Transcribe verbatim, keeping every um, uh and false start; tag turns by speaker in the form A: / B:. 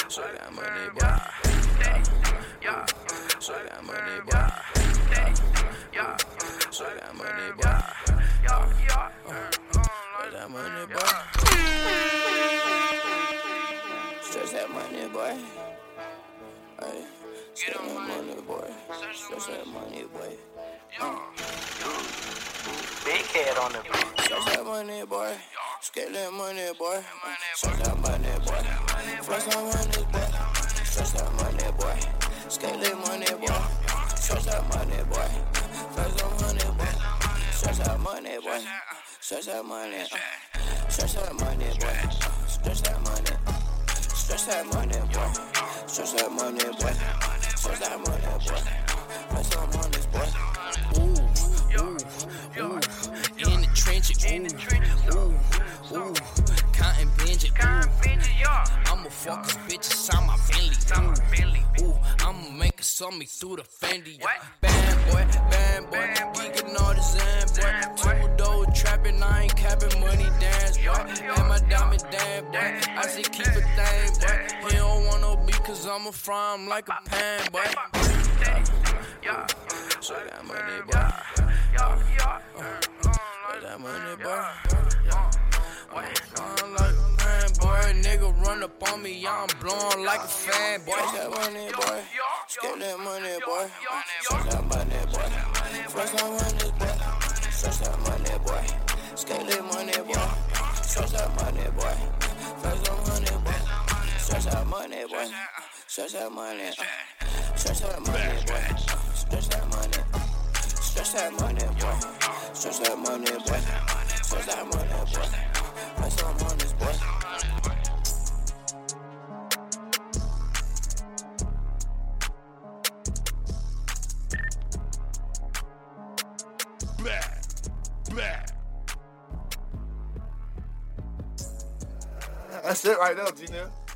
A: So I got money, boy. Yeah. So I got money, boy. Yeah. So I got money, boy. Yeah. So that money, boy. Stretch that money, boy. Hey, stretch that money, boy. Stretch that money, boy.
B: Big head on the beat.
A: Stretch that money, boy. Scale that money, boy. Stretch that money, boy. Flex that money, boy. Stretch that money, boy. Scale that money, boy. Stretch that money, boy. Flex that money, boy. Stretch that money, boy. Stretch that money, stretch that money, boy. Stretch that money, stretch that money, boy. Stretch that money, boy. Stretch that money, boy. Flex that money, boy. Ooh, ooh, ooh. In the trenches, ooh, ooh, ooh. Counting binges, ooh. I'ma fuck this bitch inside my Bentley, ooh, ooh. I'ma make a summy through the Fendi. Bad boy, bad boy, geeking all the Zan, boy. Two door trapping, I ain't capping, money dance, boy. And my diamond damn, boy. I say keep a thing, boy. He don't want no beat, cause I'ma fry him like a pan, boy. Yeah, so I got money, boy. Yeah, uh, that money, boy. Yeah, I'm like a pan, boy. Nigga run up on me, I'm blowing like a fan, boy. That money, boy. Skip that money, boy. Stretch that money, boy. Flex that money, boy. Stretch that money, boy. Skip that money, boy. Stretch that money, boy. Flex that money, boy. Stretch that money, boy. Stretch that money, stretch that money, boy. Stretch that money, stretch that money, boy. Stretch that money, boy. Stretch that money, boy. Flex that money, boy.
C: That's it right there, G-Nell.